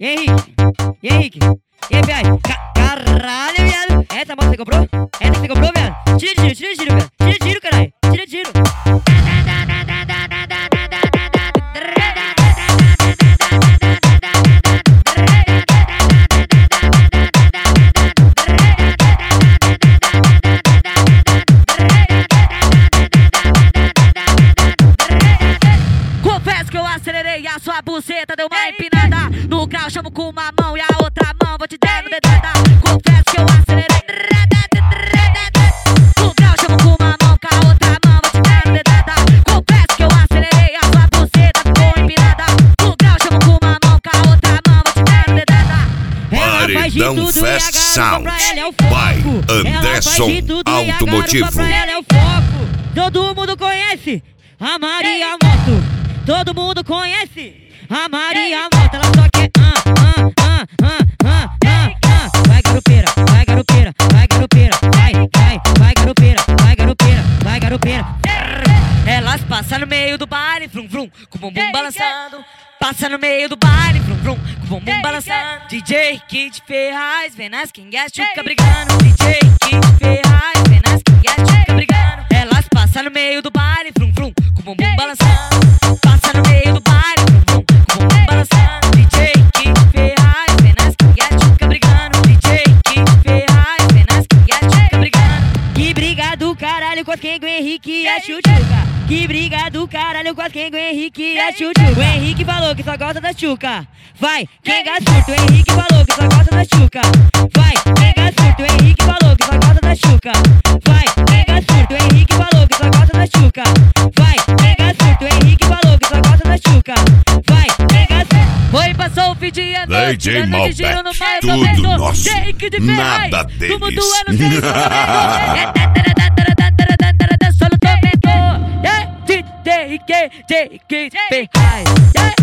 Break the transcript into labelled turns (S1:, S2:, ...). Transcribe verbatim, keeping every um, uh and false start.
S1: E Henrique? E Henrique? E aí, viado? Ca caralho, viado! Essa moto você comprou? Essa você comprou, viado? Tira de giro, tira de giro, viado! Tira de giro, caralho! Tira de giro! Confesso que eu acelerei, a sua buceta deu uma empinada. No grau chamo com uma mão e a outra mão vou te dar no dedada. Confesso que eu acelerei. No grau chamo com uma mão, com a outra mão vou te dar no dedada. Confesso que eu acelerei, a sua buceta ficou empinada. No grau chamo com uma mão, com a outra mão vou te dar no dedada.
S2: Paredão Fest Sound by Anderson Automotivo.
S1: Ela é o foco, todo mundo conhece a Maria Moto. Todo mundo conhece a Maria Moto. Ela só quer ah, ah, ah, ah, ah, ah, ah. Vai garupeira, vai garupeira, vai garupeira, vai, vai, vai garupeira, vai garupeira, vai garupeira. Elas passam no meio do baile, vrum vrum, com o bumbum balançando. Passa no meio do baile, vrum vrum, com o bumbum balançando. D J Kid Ferraz, vem nas quingas, chuca brigando. D J Kid Ferraz, vem nas quingas, chuca brigando. Elas passam no meio do baile, vrum vrum, com o bumbum balançando. Passa no meio do baile, vrum vrum, com o bumbum balançando. D J Kid Ferraz, vem nas quingas, chuca brigando. D J Kid Ferraz, vem nas quingas, chuca brigando. Que briga do caralho com as Kengo, Henrique e a Chuchuca. Que briga do caralho com as Kengo, Henrique e a Chuchuca. O Henrique falou que só gosta da Chuca. Vai, Kenga surto, o Henrique falou que só gosta da Chuca. Vai, Kenga surto, o Henrique falou que só gosta da Chuca. Vai, Kenga surto, o Henrique falou que só gosta da Chuca. Vai, Kenga surto, o Henrique falou que só gosta da Chuca. Vai, Kenga surto. Foi, passou o fim de ano.
S2: D J Malbec, tudo nosso, nada deles.
S1: Só no tormento. D J Kid Ferraz.